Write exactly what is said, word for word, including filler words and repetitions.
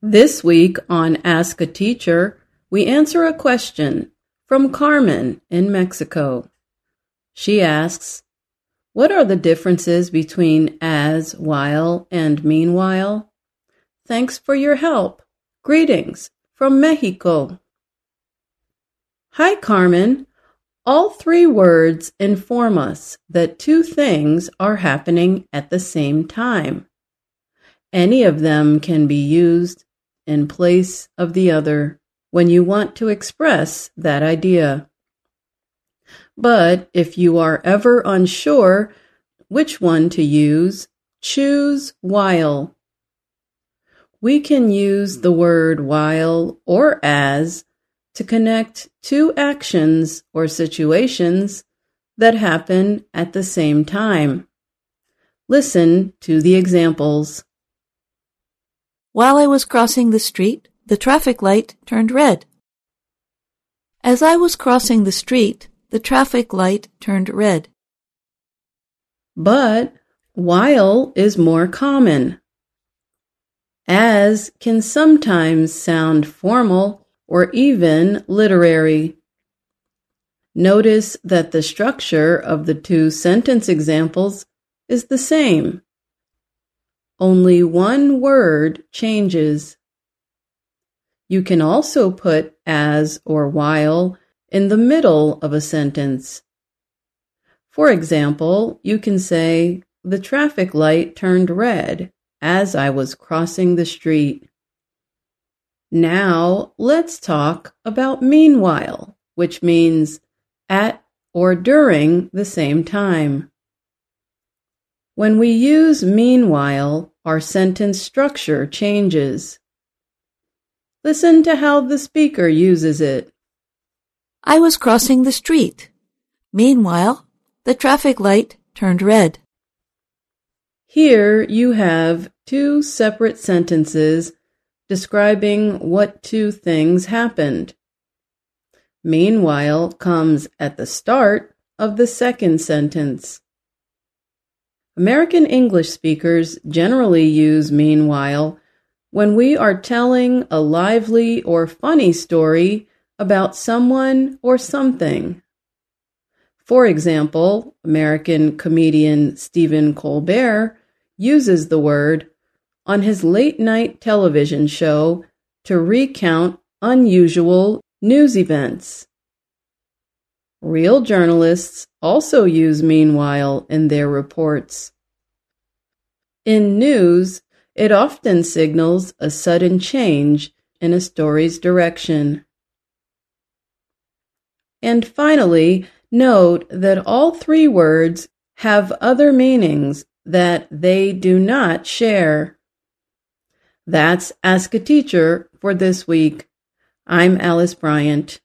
This week on Ask a Teacher, we answer a question from Carmen in Mexico. She asks, what are the differences between as, while, and meanwhile? Thanks for your help. Greetings from Mexico. Hi, Carmen. All three words inform us that two things are happening at the same time. Any of them can be used in place of the other when you want to express that idea. But if you are ever unsure which one to use, choose while. We can use the word while or as to connect two actions or situations that happen at the same time. Listen to the examples. While I was crossing the street, the traffic light turned red. As I was crossing the street, the traffic light turned red. But while is more common. As can sometimes sound formal or even literary. Notice that the structure of the two sentence examples is the same. Only one word changes. You can also put as or while in the middle of a sentence. For example, you can say, the traffic light turned red as I was crossing the street. Now, let's talk about meanwhile, which means at or during the same time. When we use meanwhile, our sentence structure changes. Listen to how the speaker uses it. I was crossing the street. Meanwhile, the traffic light turned red. Here you have two separate sentences describing what two things happened. Meanwhile comes at the start of the second sentence. American English speakers generally use meanwhile when we are telling a lively or funny story about someone or something. For example, American comedian Stephen Colbert uses the word on his late-night television show to recount unusual news events. Real journalists also use meanwhile in their reports. In news, it often signals a sudden change in a story's direction. And finally, note that all three words have other meanings that they do not share. That's Ask a Teacher for this week. I'm Alice Bryant.